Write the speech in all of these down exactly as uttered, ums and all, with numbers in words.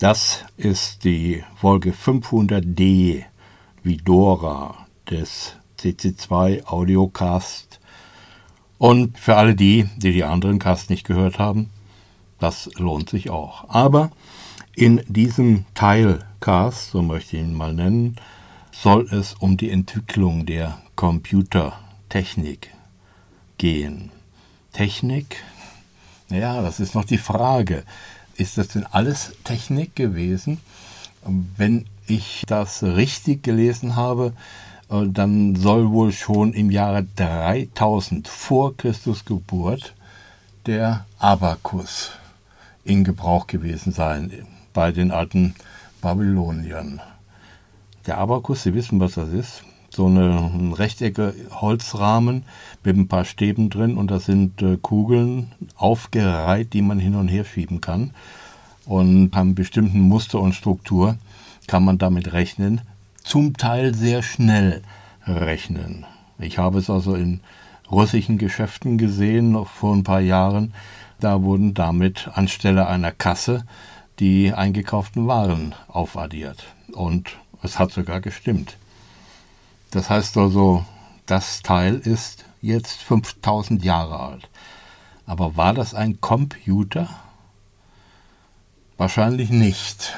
Das ist die Folge fünfhundert D wie Dora des C C zwei Audiocast. Und für alle die, die die anderen Casts nicht gehört haben, das lohnt sich auch. Aber in diesem Teilcast, so möchte ich ihn mal nennen, soll es um die Entwicklung der Computertechnik gehen. Technik? Ja, das ist noch die Frage. Ist das denn alles Technik gewesen? Wenn ich das richtig gelesen habe, dann soll wohl schon im Jahre dreitausend vor Christus Geburt der Abakus in Gebrauch gewesen sein bei den alten Babyloniern. Der Abakus, Sie wissen, was das ist. So eine, ein rechteckiger Holzrahmen mit ein paar Stäben drin und da sind äh, Kugeln aufgereiht, die man hin und her schieben kann. Und einem bestimmten Muster und Struktur kann man damit rechnen, zum Teil sehr schnell rechnen. Ich habe es also in russischen Geschäften gesehen, noch vor ein paar Jahren. Da wurden damit anstelle einer Kasse die eingekauften Waren aufaddiert. Und es hat sogar gestimmt. Das heißt also, das Teil ist jetzt fünftausend Jahre alt. Aber war das ein Computer? Wahrscheinlich nicht.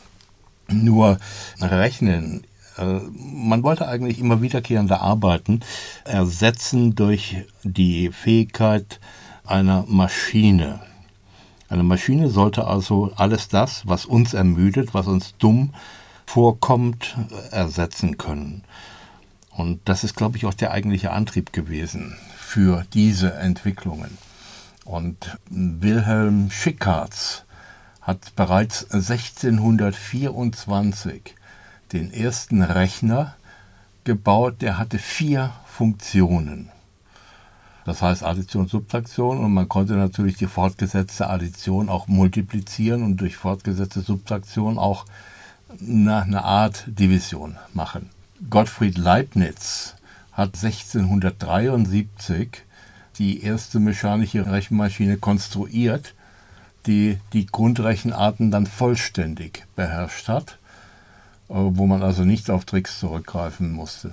Nur rechnen. Man wollte eigentlich immer wiederkehrende Arbeiten ersetzen durch die Fähigkeit einer Maschine. Eine Maschine sollte also alles das, was uns ermüdet, was uns dumm vorkommt, ersetzen können. Und das ist, glaube ich, auch der eigentliche Antrieb gewesen für diese Entwicklungen. Und Wilhelm Schickards hat bereits sechzehnhundertvierundzwanzig den ersten Rechner gebaut, der hatte vier Funktionen. Das heißt Addition, Subtraktion, und man konnte natürlich die fortgesetzte Addition auch multiplizieren und durch fortgesetzte Subtraktion auch eine, eine Art Division machen. Gottfried Leibniz hat sechzehnhundertdreiundsiebzig die erste mechanische Rechenmaschine konstruiert, die die Grundrechenarten dann vollständig beherrscht hat, wo man also nicht auf Tricks zurückgreifen musste.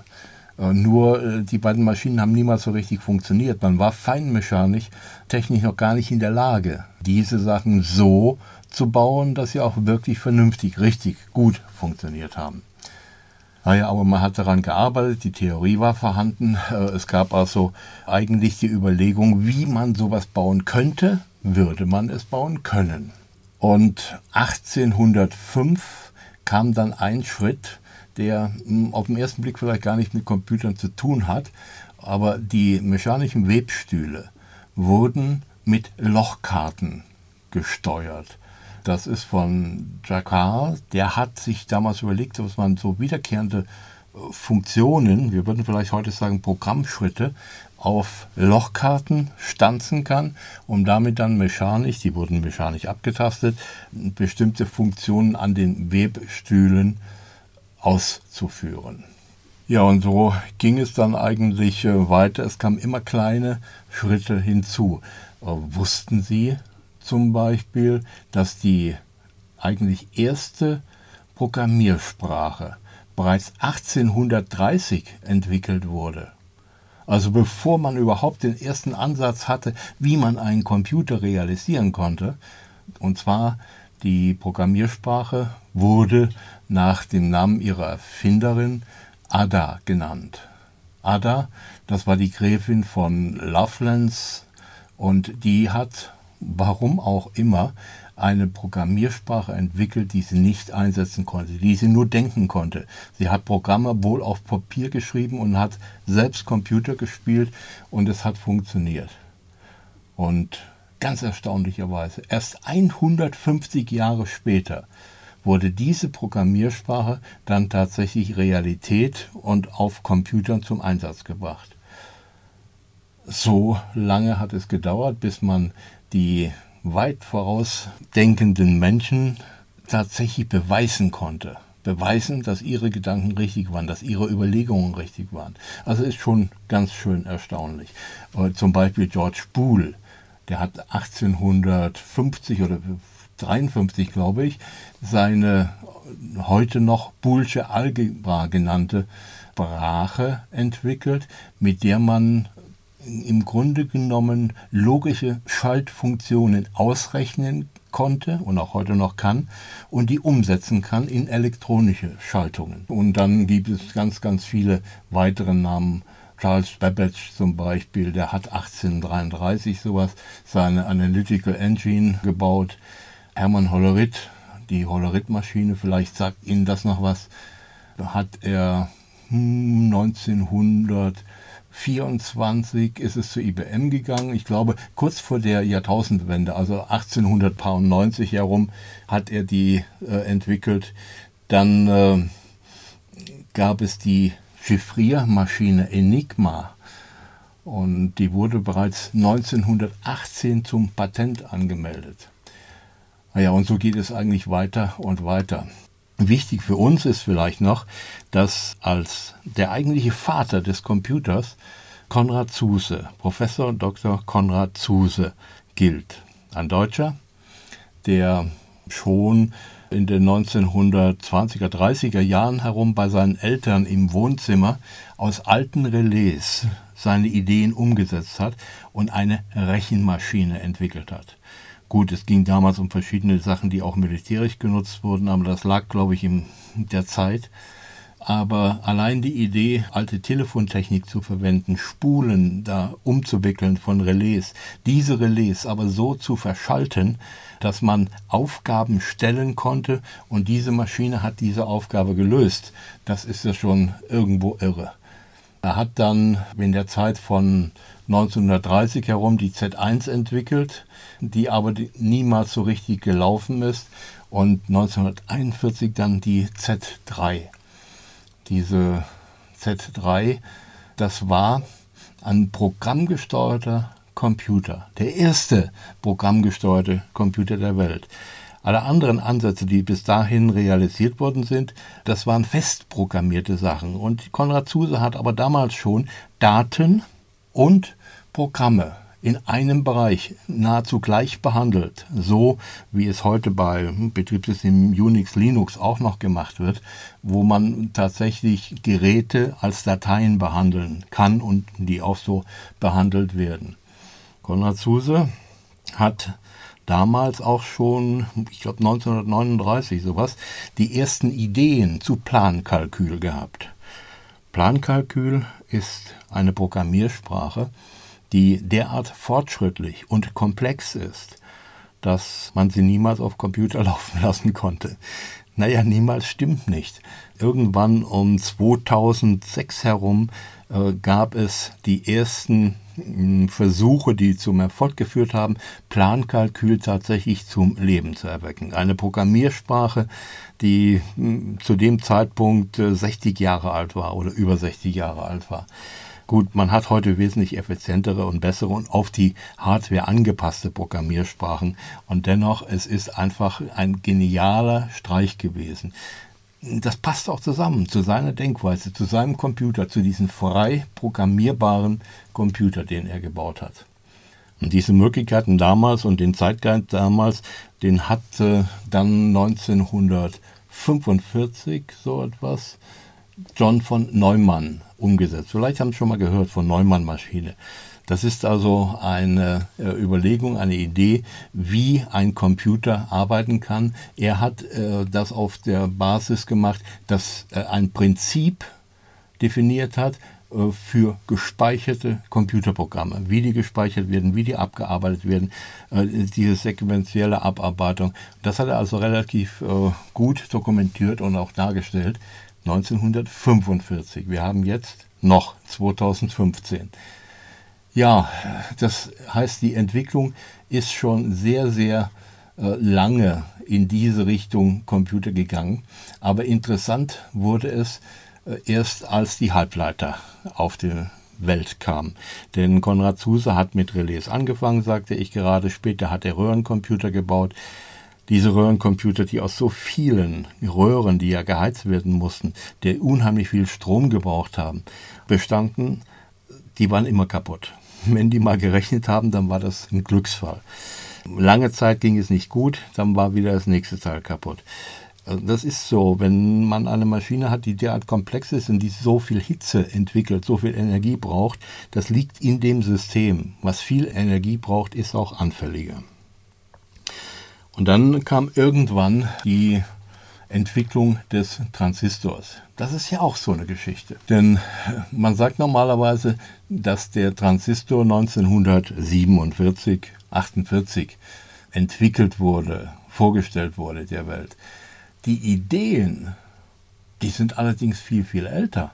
Nur die beiden Maschinen haben niemals so richtig funktioniert. Man war feinmechanisch technisch noch gar nicht in der Lage, diese Sachen so zu bauen, dass sie auch wirklich vernünftig, richtig gut funktioniert haben. Naja, aber man hat daran gearbeitet, die Theorie war vorhanden. Es gab also eigentlich die Überlegung, wie man sowas bauen könnte, würde man es bauen können. Und achtzehnhundertfünf kam dann ein Schritt, der auf den ersten Blick vielleicht gar nicht mit Computern zu tun hat, aber die mechanischen Webstühle wurden mit Lochkarten gesteuert. Das ist von Jacquard, der hat sich damals überlegt, dass man so wiederkehrende Funktionen, wir würden vielleicht heute sagen Programmschritte, auf Lochkarten stanzen kann, um damit dann mechanisch, die wurden mechanisch abgetastet, bestimmte Funktionen an den Webstühlen auszuführen. Ja, und so ging es dann eigentlich weiter. Es kamen immer kleine Schritte hinzu. Wussten Sie zum Beispiel, dass die eigentlich erste Programmiersprache bereits achtzehnhundertdreißig entwickelt wurde? Also bevor man überhaupt den ersten Ansatz hatte, wie man einen Computer realisieren konnte. Und zwar die Programmiersprache wurde nach dem Namen ihrer Erfinderin Ada genannt. Ada, das war die Gräfin von Lovelace und die hat, warum auch immer, eine Programmiersprache entwickelt, die sie nicht einsetzen konnte, die sie nur denken konnte. Sie hat Programme wohl auf Papier geschrieben und hat selbst Computer gespielt und es hat funktioniert. Und ganz erstaunlicherweise, erst hundertfünfzig Jahre später wurde diese Programmiersprache dann tatsächlich Realität und auf Computern zum Einsatz gebracht. So lange hat es gedauert, bis man die weit vorausdenkenden Menschen tatsächlich beweisen konnte. Beweisen, dass ihre Gedanken richtig waren, dass ihre Überlegungen richtig waren. Also ist schon ganz schön erstaunlich. Zum Beispiel George Boole, der hat achtzehnhundertfünfzig oder neunzehnhundertdreiundfünfzig, glaube ich, seine heute noch Boolesche Algebra genannte Sprache entwickelt, mit der man im Grunde genommen logische Schaltfunktionen ausrechnen konnte und auch heute noch kann und die umsetzen kann in elektronische Schaltungen. Und dann gibt es ganz, ganz viele weitere Namen. Charles Babbage zum Beispiel, der hat achtzehnhundertdreiunddreißig sowas, seine Analytical Engine gebaut. Hermann Hollerith, die Hollerith-Maschine, vielleicht sagt Ihnen das noch was, hat er neunzehnhundertvierundzwanzig ist es zu I B M gegangen. Ich glaube, kurz vor der Jahrtausendwende, also achtzehnhundertneunzig herum, hat er die äh, entwickelt. Dann äh, gab es die Chiffriermaschine Enigma und die wurde bereits neunzehnhundertachtzehn zum Patent angemeldet. Naja, und so geht es eigentlich weiter und weiter. Wichtig für uns ist vielleicht noch, dass als der eigentliche Vater des Computers Konrad Zuse, Professor Doktor Konrad Zuse, gilt. Ein Deutscher, der schon in den neunzehnhundertzwanziger, dreißiger Jahren herum bei seinen Eltern im Wohnzimmer aus alten Relais seine Ideen umgesetzt hat und eine Rechenmaschine entwickelt hat. Gut, es ging damals um verschiedene Sachen, die auch militärisch genutzt wurden, aber das lag, glaube ich, in der Zeit. Aber allein die Idee, alte Telefontechnik zu verwenden, Spulen da umzuwickeln von Relais, diese Relais aber so zu verschalten, dass man Aufgaben stellen konnte und diese Maschine hat diese Aufgabe gelöst, das ist ja schon irgendwo irre. Er hat dann in der Zeit von neunzehnhundertdreißig herum die Z eins entwickelt, die aber niemals so richtig gelaufen ist, und neunzehnhunderteinundvierzig dann die Z drei. Diese Z drei, das war ein programmgesteuerter Computer, der erste programmgesteuerte Computer der Welt. Alle anderen Ansätze, die bis dahin realisiert worden sind, das waren fest programmierte Sachen. Und Konrad Zuse hat aber damals schon Daten und Programme in einem Bereich nahezu gleich behandelt, so wie es heute bei Betriebssystemen Unix, Linux auch noch gemacht wird, wo man tatsächlich Geräte als Dateien behandeln kann und die auch so behandelt werden. Konrad Zuse hat damals auch schon, ich glaube neunzehnhundertneununddreißig sowas, die ersten Ideen zu Plankalkül gehabt. Plankalkül ist eine Programmiersprache, die derart fortschrittlich und komplex ist, dass man sie niemals auf Computer laufen lassen konnte. Naja, niemals stimmt nicht. Irgendwann um zweitausendsechs herum äh, gab es die ersten mh, Versuche, die zum Erfolg geführt haben, Plankalkül tatsächlich zum Leben zu erwecken. Eine Programmiersprache, die mh, zu dem Zeitpunkt äh, sechzig Jahre alt war oder über sechzig Jahre alt war. Gut, man hat heute wesentlich effizientere und bessere und auf die Hardware angepasste Programmiersprachen. Und dennoch, es ist einfach ein genialer Streich gewesen. Das passt auch zusammen zu seiner Denkweise, zu seinem Computer, zu diesem frei programmierbaren Computer, den er gebaut hat. Und diese Möglichkeiten damals und den Zeitgeist damals, den hat äh, dann neunzehnhundertfünfundvierzig so etwas John von Neumann umgesetzt. Vielleicht haben Sie schon mal gehört von Neumann-Maschine. Das ist also eine äh, Überlegung, eine Idee, wie ein Computer arbeiten kann. Er hat äh, das auf der Basis gemacht, dass er ein Prinzip definiert hat äh, für gespeicherte Computerprogramme. Wie die gespeichert werden, wie die abgearbeitet werden, äh, diese sequentielle Abarbeitung. Das hat er also relativ äh, gut dokumentiert und auch dargestellt. neunzehnhundertfünfundvierzig. Wir haben jetzt noch zweitausendfünfzehn. Ja, das heißt, die Entwicklung ist schon sehr, sehr äh, lange in diese Richtung Computer gegangen. Aber interessant wurde es äh, erst, als die Halbleiter auf die Welt kamen. Denn Konrad Zuse hat mit Relais angefangen, sagte ich gerade. Später hat er Röhrencomputer gebaut. Diese Röhrencomputer, die aus so vielen Röhren, die ja geheizt werden mussten, die unheimlich viel Strom gebraucht haben, bestanden, die waren immer kaputt. Wenn die mal gerechnet haben, dann war das ein Glücksfall. Lange Zeit ging es nicht gut, dann war wieder das nächste Teil kaputt. Das ist so, wenn man eine Maschine hat, die derart komplex ist und die so viel Hitze entwickelt, so viel Energie braucht, das liegt in dem System. Was viel Energie braucht, ist auch anfälliger. Und dann kam irgendwann die Entwicklung des Transistors. Das ist ja auch so eine Geschichte. Denn man sagt normalerweise, dass der Transistor neunzehnhundertsiebenundvierzig, achtundvierzig entwickelt wurde, vorgestellt wurde der Welt. Die Ideen, die sind allerdings viel, viel älter.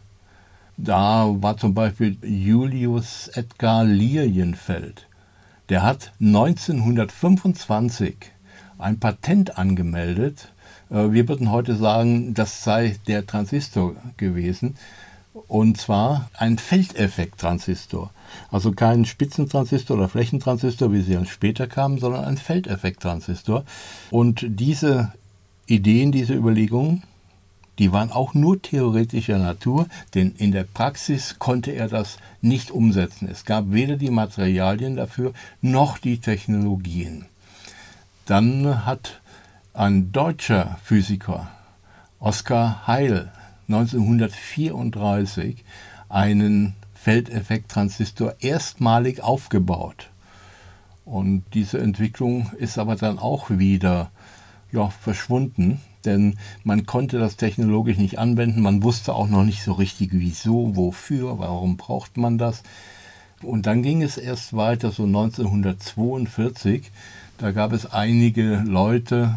Da war zum Beispiel Julius Edgar Lilienfeld. Der hat neunzehnhundertfünfundzwanzig ein Patent angemeldet. Wir würden heute sagen, das sei der Transistor gewesen. Und zwar ein Feldeffekt-Transistor. Also kein Spitzentransistor oder Flächentransistor, wie sie dann später kamen, sondern ein Feldeffekt-Transistor. Und diese Ideen, diese Überlegungen, die waren auch nur theoretischer Natur, denn in der Praxis konnte er das nicht umsetzen. Es gab weder die Materialien dafür, noch die Technologien. Dann hat ein deutscher Physiker, Oskar Heil, neunzehnhundertvierunddreißig einen Feldeffekt-Transistor erstmalig aufgebaut. Und diese Entwicklung ist aber dann auch wieder ja, verschwunden, denn man konnte das technologisch nicht anwenden, man wusste auch noch nicht so richtig wieso, wofür, warum braucht man das. Und dann ging es erst weiter, so neunzehnhundertzweiundvierzig, da gab es einige Leute,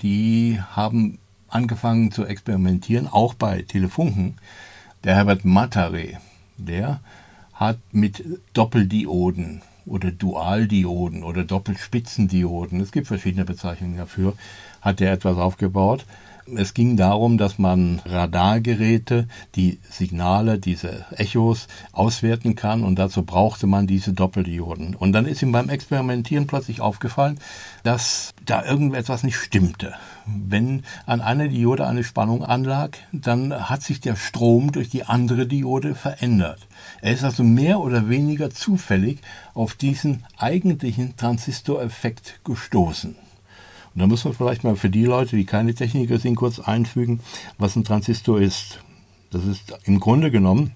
die haben angefangen zu experimentieren, auch bei Telefunken. Der Herbert Mataré, der hat mit Doppeldioden oder Dualdioden oder Doppelspitzendioden, es gibt verschiedene Bezeichnungen dafür, hat er etwas aufgebaut. Es ging darum, dass man Radargeräte, die Signale, diese Echos auswerten kann und dazu brauchte man diese Doppeldioden. Und dann ist ihm beim Experimentieren plötzlich aufgefallen, dass da irgendetwas nicht stimmte. Wenn an einer Diode eine Spannung anlag, dann hat sich der Strom durch die andere Diode verändert. Er ist also mehr oder weniger zufällig auf diesen eigentlichen Transistoreffekt gestoßen. Und da muss man vielleicht mal für die Leute, die keine Techniker sind, kurz einfügen, was ein Transistor ist. Das ist im Grunde genommen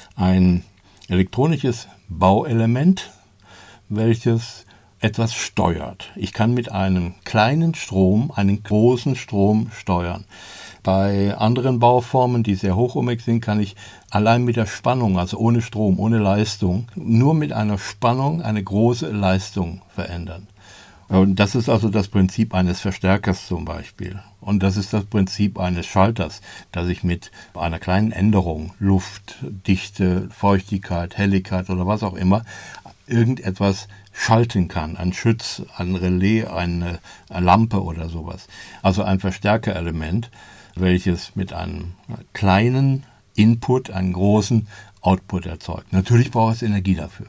ein elektronisches Bauelement, welches etwas steuert. Ich kann mit einem kleinen Strom einen großen Strom steuern. Bei anderen Bauformen, die sehr hochohmig sind, kann ich allein mit der Spannung, also ohne Strom, ohne Leistung, nur mit einer Spannung eine große Leistung verändern. Und das ist also das Prinzip eines Verstärkers zum Beispiel. Und das ist das Prinzip eines Schalters, dass ich mit einer kleinen Änderung, Luft, Dichte, Feuchtigkeit, Helligkeit oder was auch immer, irgendetwas schalten kann. Ein Schütz, ein Relais, eine Lampe oder sowas. Also ein Verstärkerelement, welches mit einem kleinen Input einen großen Output erzeugt. Natürlich braucht es Energie dafür.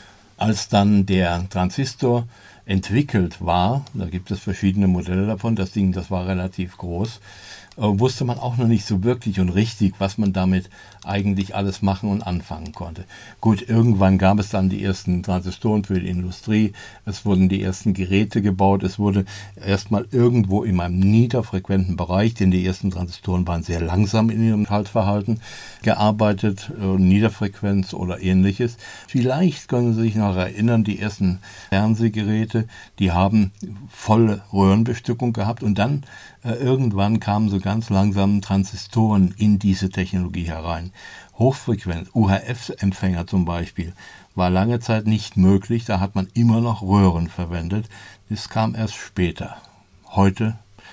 Als dann der Transistor entwickelt war, da gibt es verschiedene Modelle davon, das Ding, das war relativ groß, äh, wusste man auch noch nicht so wirklich und richtig, was man damit eigentlich alles machen und anfangen konnte. Gut, irgendwann gab es dann die ersten Transistoren für die Industrie, es wurden die ersten Geräte gebaut, es wurde erstmal irgendwo in einem niederfrequenten Bereich, denn die ersten Transistoren waren sehr langsam in ihrem Schaltverhalten, gearbeitet, äh, Niederfrequenz oder ähnliches. Vielleicht können Sie sich noch erinnern, die ersten Fernsehgeräte, die haben volle Röhrenbestückung gehabt und dann äh, irgendwann kamen so ganz langsam Transistoren in diese Technologie herein. Hochfrequenz, U H F-Empfänger zum Beispiel, war lange Zeit nicht möglich, da hat man immer noch Röhren verwendet. Das kam erst später. Heute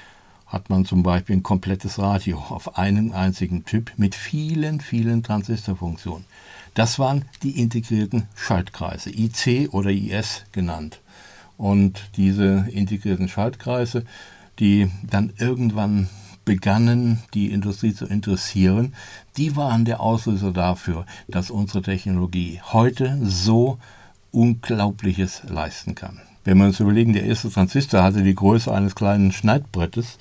hat man zum Beispiel ein komplettes Radio auf einem einzigen Chip mit vielen, vielen Transistorfunktionen. Das waren die integrierten Schaltkreise, I C oder I S genannt. Und diese integrierten Schaltkreise, die dann irgendwann begannen, die Industrie zu interessieren, die waren der Auslöser dafür, dass unsere Technologie heute so Unglaubliches leisten kann. Wenn wir uns überlegen, der erste Transistor hatte die Größe eines kleinen Schneidbrettes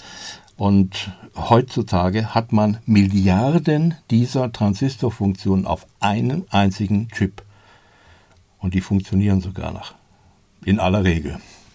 und heutzutage hat man Milliarden dieser Transistorfunktionen auf einem einzigen Chip. Und die funktionieren sogar noch. In aller Regel.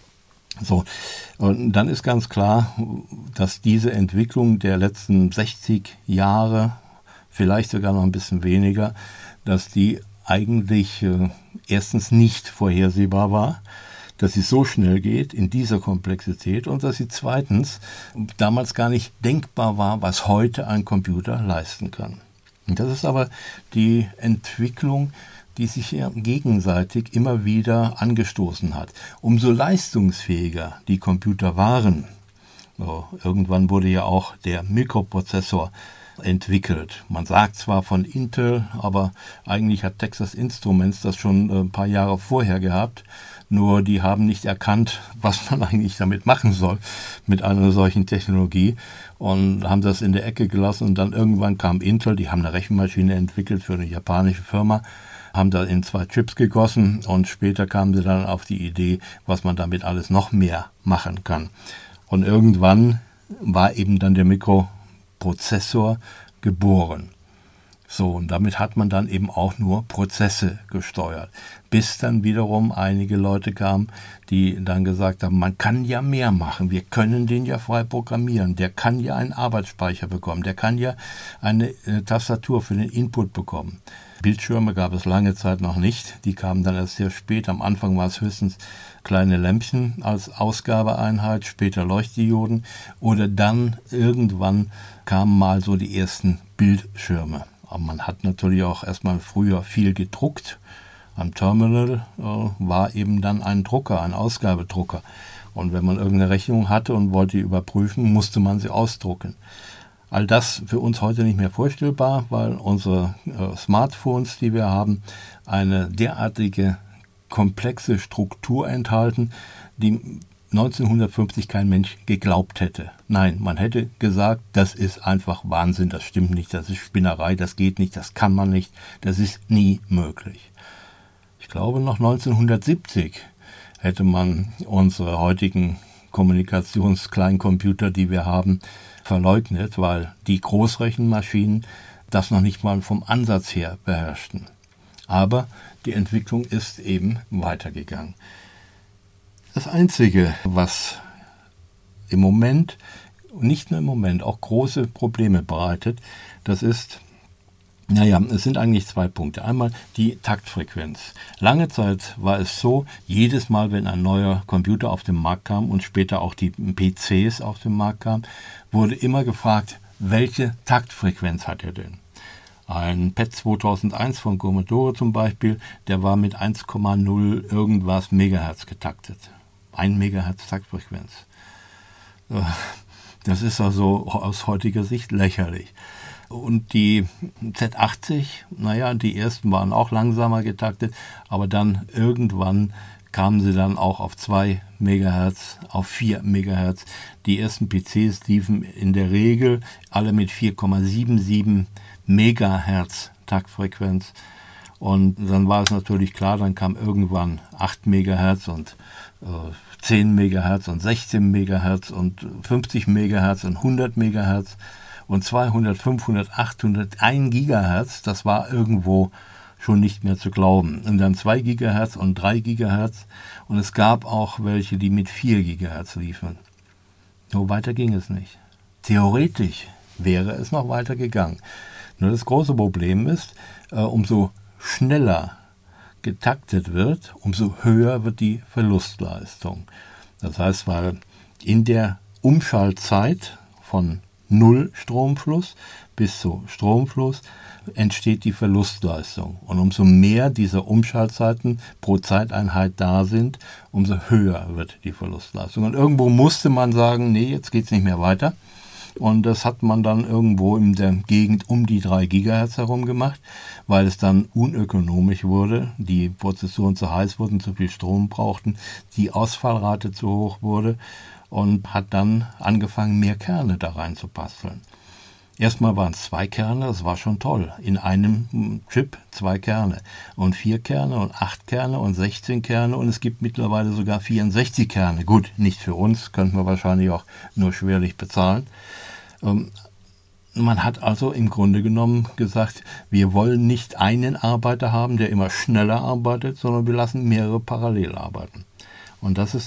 So, und dann ist ganz klar, dass diese Entwicklung der letzten sechzig Jahre, vielleicht sogar noch ein bisschen weniger, dass die eigentlich äh, erstens nicht vorhersehbar war, dass sie so schnell geht in dieser Komplexität und dass sie zweitens damals gar nicht denkbar war, was heute ein Computer leisten kann. Und das ist aber die Entwicklung, die sich ja gegenseitig immer wieder angestoßen hat. Umso leistungsfähiger die Computer waren, so, irgendwann wurde ja auch der Mikroprozessor entwickelt. Man sagt zwar von Intel, aber eigentlich hat Texas Instruments das schon ein paar Jahre vorher gehabt, nur die haben nicht erkannt, was man eigentlich damit machen soll, mit einer solchen Technologie, und haben das in der Ecke gelassen. Und dann irgendwann kam Intel, die haben eine Rechenmaschine entwickelt für eine japanische Firma, haben da in zwei Chips gegossen und später kamen sie dann auf die Idee, was man damit alles noch mehr machen kann. Und irgendwann war eben dann der Mikroprozessor geboren. So, und damit hat man dann eben auch nur Prozesse gesteuert. Bis dann wiederum einige Leute kamen, die dann gesagt haben, man kann ja mehr machen, wir können den ja frei programmieren, der kann ja einen Arbeitsspeicher bekommen, der kann ja eine, eine Tastatur für den Input bekommen. Bildschirme gab es lange Zeit noch nicht, die kamen dann erst sehr spät. Am Anfang war es höchstens kleine Lämpchen als Ausgabeeinheit, später Leuchtdioden, oder dann irgendwann kamen mal so die ersten Bildschirme. Aber man hat natürlich auch erstmal früher viel gedruckt. Am Terminal äh, war eben dann ein Drucker, ein Ausgabedrucker. Und wenn man irgendeine Rechnung hatte und wollte die überprüfen, musste man sie ausdrucken. All das für uns heute nicht mehr vorstellbar, weil unsere äh, Smartphones, die wir haben, eine derartige komplexe Struktur enthalten, die neunzehnhundertfünfzig kein Mensch geglaubt hätte. Nein, man hätte gesagt, das ist einfach Wahnsinn, das stimmt nicht, das ist Spinnerei, das geht nicht, das kann man nicht, das ist nie möglich. Ich glaube, noch neunzehnhundertsiebzig hätte man unsere heutigen Kommunikationskleincomputer, die wir haben, verleugnet, weil die Großrechenmaschinen das noch nicht mal vom Ansatz her beherrschten. Aber die Entwicklung ist eben weitergegangen. Das Einzige, was im Moment, nicht nur im Moment, auch große Probleme bereitet, das ist, naja, es sind eigentlich zwei Punkte. Einmal die Taktfrequenz. Lange Zeit war es so, jedes Mal, wenn ein neuer Computer auf den Markt kam und später auch die P Cs auf den Markt kamen, wurde immer gefragt, welche Taktfrequenz hat er denn? Ein P E T zweitausendeins von Commodore zum Beispiel, der war mit eins Komma null irgendwas Megahertz getaktet. ein Megahertz Taktfrequenz. Das ist also aus heutiger Sicht lächerlich. Und die Z achtzig, naja, die ersten waren auch langsamer getaktet, aber dann irgendwann kamen sie dann auch auf zwei Megahertz, auf vier Megahertz. Die ersten P Cs liefen in der Regel alle mit vier Komma siebenundsiebzig Megahertz Taktfrequenz. Und dann war es natürlich klar, dann kam irgendwann acht Megahertz und äh, zehn Megahertz und sechzehn Megahertz und fünfzig Megahertz und hundert Megahertz. Und zweihundert, fünfhundert, achthundert, ein Gigahertz, das war irgendwo schon nicht mehr zu glauben. Und dann zwei Gigahertz und drei Gigahertz. Und es gab auch welche, die mit vier Gigahertz liefen. Nur weiter ging es nicht. Theoretisch wäre es noch weiter gegangen. Nur das große Problem ist, äh, umso schneller getaktet wird, umso höher wird die Verlustleistung. Das heißt, weil in der Umschaltzeit von Null Stromfluss bis zu Stromfluss entsteht die Verlustleistung. Und umso mehr dieser Umschaltzeiten pro Zeiteinheit da sind, umso höher wird die Verlustleistung. Und irgendwo musste man sagen, nee, jetzt geht's nicht mehr weiter. Und das hat man dann irgendwo in der Gegend um die drei Gigahertz herum gemacht, weil es dann unökonomisch wurde, die Prozessoren zu heiß wurden, zu viel Strom brauchten, die Ausfallrate zu hoch wurde. Und hat dann angefangen, mehr Kerne da rein zu basteln. Erstmal waren es zwei Kerne, das war schon toll. In einem Chip zwei Kerne und vier Kerne und acht Kerne und sechzehn Kerne und es gibt mittlerweile sogar vierundsechzig Kerne. Gut, nicht für uns, könnten wir wahrscheinlich auch nur schwerlich bezahlen. Ähm, man hat also im Grunde genommen gesagt, wir wollen nicht einen Arbeiter haben, der immer schneller arbeitet, sondern wir lassen mehrere parallel arbeiten. Und das ist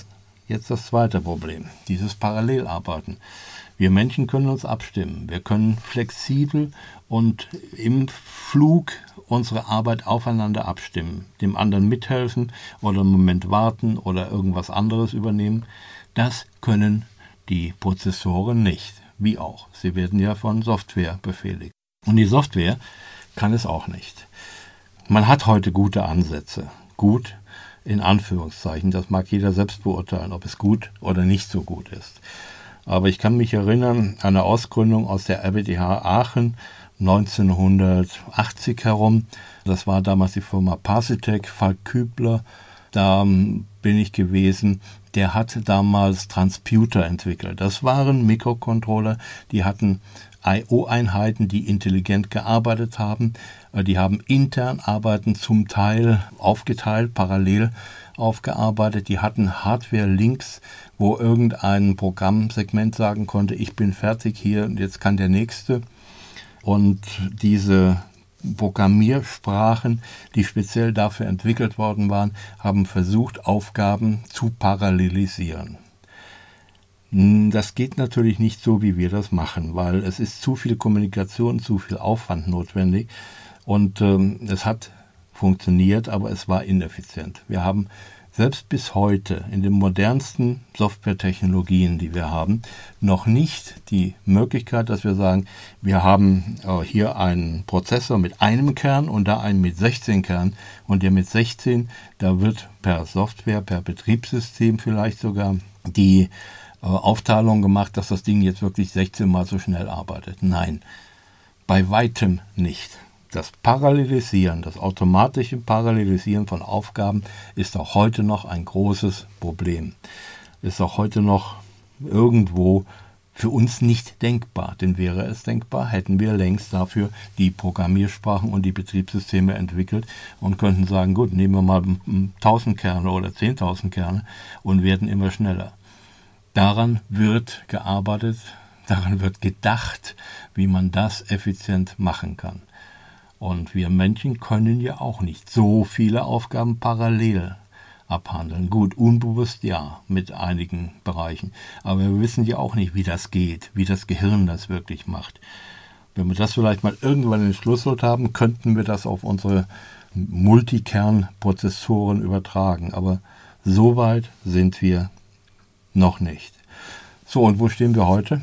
Jetzt das zweite Problem, dieses Parallelarbeiten. Wir Menschen können uns abstimmen. Wir können flexibel und im Flug unsere Arbeit aufeinander abstimmen, dem anderen mithelfen oder einen Moment warten oder irgendwas anderes übernehmen. Das können die Prozessoren nicht, wie auch. Sie werden ja von Software befehligt. Und die Software kann es auch nicht. Man hat heute gute Ansätze. Gut in Anführungszeichen. Das mag jeder selbst beurteilen, ob es gut oder nicht so gut ist. Aber ich kann mich erinnern an eine Ausgründung aus der R W T H Aachen neunzehnhundertachtzig herum. Das war damals die Firma Parsitec, Falk Kübler. Da bin ich gewesen. Der hat damals Transputer entwickelt. Das waren Mikrocontroller, die hatten I O-Einheiten, die intelligent gearbeitet haben. Die haben intern Arbeiten zum Teil aufgeteilt, parallel aufgearbeitet. Die hatten Hardware-Links, wo irgendein Programmsegment sagen konnte, ich bin fertig hier und jetzt kann der Nächste. Und diese Programmiersprachen, die speziell dafür entwickelt worden waren, haben versucht, Aufgaben zu parallelisieren. Das geht natürlich nicht so, wie wir das machen, weil es ist zu viel Kommunikation, zu viel Aufwand notwendig und ähm, es hat funktioniert, aber es war ineffizient. Wir haben selbst bis heute in den modernsten Softwaretechnologien, die wir haben, noch nicht die Möglichkeit, dass wir sagen, wir haben äh, hier einen Prozessor mit einem Kern und da einen mit sechzehn Kernen und der mit sechzehn, da wird per Software, per Betriebssystem vielleicht sogar die Aufteilung gemacht, dass das Ding jetzt wirklich sechzehn Mal so schnell arbeitet. Nein, bei weitem nicht. Das Parallelisieren, das automatische Parallelisieren von Aufgaben ist auch heute noch ein großes Problem. Ist auch heute noch irgendwo für uns nicht denkbar. Denn wäre es denkbar, hätten wir längst dafür die Programmiersprachen und die Betriebssysteme entwickelt und könnten sagen, gut, nehmen wir mal tausend Kerne oder zehntausend Kerne und werden immer schneller. Daran wird gearbeitet, daran wird gedacht, wie man das effizient machen kann. Und wir Menschen können ja auch nicht so viele Aufgaben parallel abhandeln. Gut, unbewusst ja, mit einigen Bereichen. Aber wir wissen ja auch nicht, wie das geht, wie das Gehirn das wirklich macht. Wenn wir das vielleicht mal irgendwann entschlüsselt haben, könnten wir das auf unsere Multikernprozessoren übertragen. Aber so weit sind wir noch nicht. So, und wo stehen wir heute?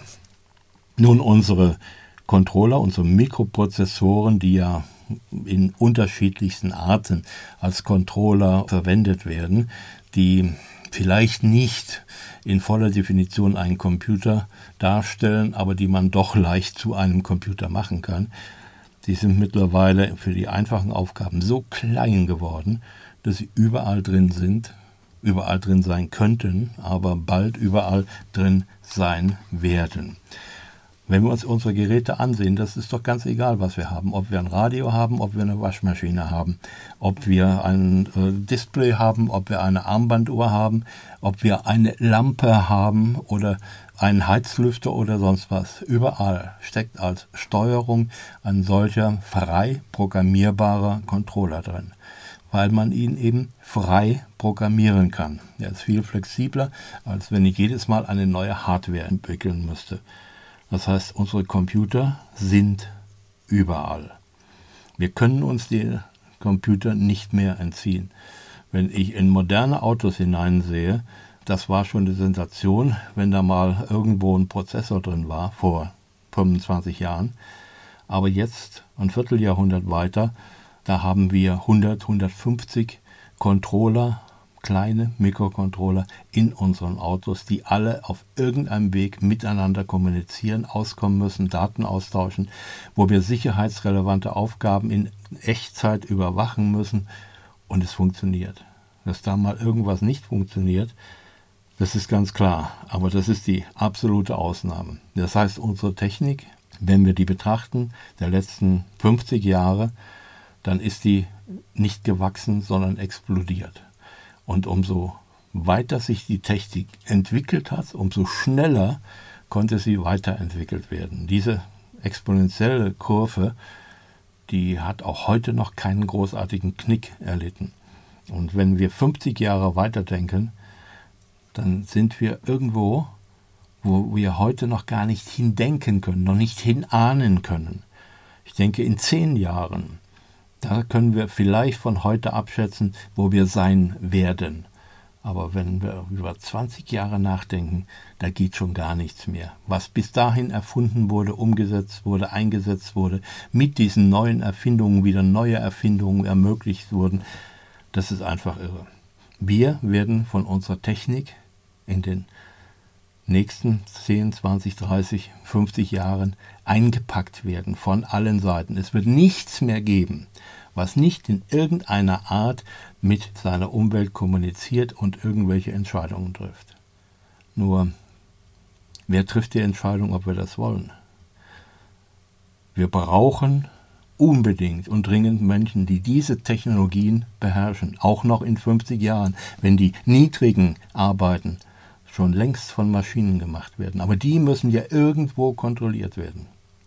Nun, unsere Controller, unsere Mikroprozessoren, die ja in unterschiedlichsten Arten als Controller verwendet werden, die vielleicht nicht in voller Definition einen Computer darstellen, aber die man doch leicht zu einem Computer machen kann, die sind mittlerweile für die einfachen Aufgaben so klein geworden, dass sie überall drin sind, überall drin sein könnten, aber bald überall drin sein werden. Wenn wir uns unsere Geräte ansehen, das ist doch ganz egal, was wir haben. Ob wir ein Radio haben, ob wir eine Waschmaschine haben, ob wir ein äh, Display haben, ob wir eine Armbanduhr haben, ob wir eine Lampe haben oder einen Heizlüfter oder sonst was. Überall steckt als Steuerung ein solcher frei programmierbarer Controller drin, weil man ihn eben frei programmieren kann. Er ist viel flexibler, als wenn ich jedes Mal eine neue Hardware entwickeln müsste. Das heißt, unsere Computer sind überall. Wir können uns den Computer nicht mehr entziehen. Wenn ich in moderne Autos hineinsehe, das war schon eine Sensation, wenn da mal irgendwo ein Prozessor drin war, vor fünfundzwanzig Jahren. Aber jetzt, ein Vierteljahrhundert weiter, da haben wir hundert, hundertfünfzig Controller, kleine Mikrocontroller in unseren Autos, die alle auf irgendeinem Weg miteinander kommunizieren, auskommen müssen, Daten austauschen, wo wir sicherheitsrelevante Aufgaben in Echtzeit überwachen müssen und es funktioniert. Dass da mal irgendwas nicht funktioniert, das ist ganz klar, aber das ist die absolute Ausnahme. Das heißt, unsere Technik, wenn wir die betrachten, der letzten fünfzig Jahre, dann ist die nicht gewachsen, sondern explodiert. Und umso weiter sich die Technik entwickelt hat, umso schneller konnte sie weiterentwickelt werden. Diese exponentielle Kurve, die hat auch heute noch keinen großartigen Knick erlitten. Und wenn wir fünfzig Jahre weiterdenken, dann sind wir irgendwo, wo wir heute noch gar nicht hindenken können, noch nicht hinahnen können. Ich denke, in zehn Jahren, da können wir vielleicht von heute abschätzen, wo wir sein werden. Aber wenn wir über zwanzig Jahre nachdenken, da geht schon gar nichts mehr. Was bis dahin erfunden wurde, umgesetzt wurde, eingesetzt wurde, mit diesen neuen Erfindungen wieder neue Erfindungen ermöglicht wurden, das ist einfach irre. Wir werden von unserer Technik in den nächsten zehn, zwanzig, dreißig, fünfzig Jahren eingepackt werden von allen Seiten. Es wird nichts mehr geben, was nicht in irgendeiner Art mit seiner Umwelt kommuniziert und irgendwelche Entscheidungen trifft. Nur, wer trifft die Entscheidung, ob wir das wollen? Wir brauchen unbedingt und dringend Menschen, die diese Technologien beherrschen, auch noch in fünfzig Jahren, wenn die niedrigen Arbeiten schon längst von Maschinen gemacht werden. Aber die müssen ja irgendwo kontrolliert werden.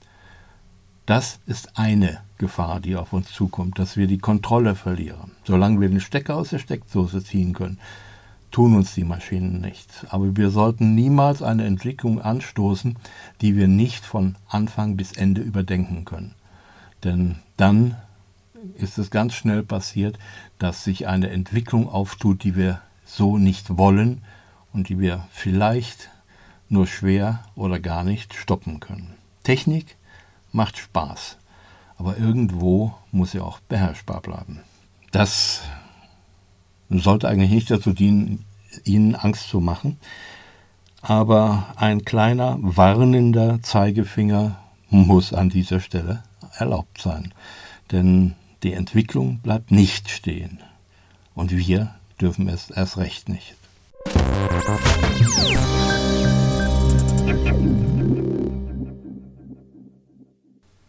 Das ist eine Gefahr, die auf uns zukommt, dass wir die Kontrolle verlieren. Solange wir den Stecker aus der Steckdose ziehen können, tun uns die Maschinen nichts. Aber wir sollten niemals eine Entwicklung anstoßen, die wir nicht von Anfang bis Ende überdenken können. Denn dann ist es ganz schnell passiert, dass sich eine Entwicklung auftut, die wir so nicht wollen und die wir vielleicht nur schwer oder gar nicht stoppen können. Technik macht Spaß, aber irgendwo muss sie auch beherrschbar bleiben. Das sollte eigentlich nicht dazu dienen, Ihnen Angst zu machen, aber ein kleiner warnender Zeigefinger muss an dieser Stelle erlaubt sein, denn die Entwicklung bleibt nicht stehen und wir dürfen es erst recht nicht.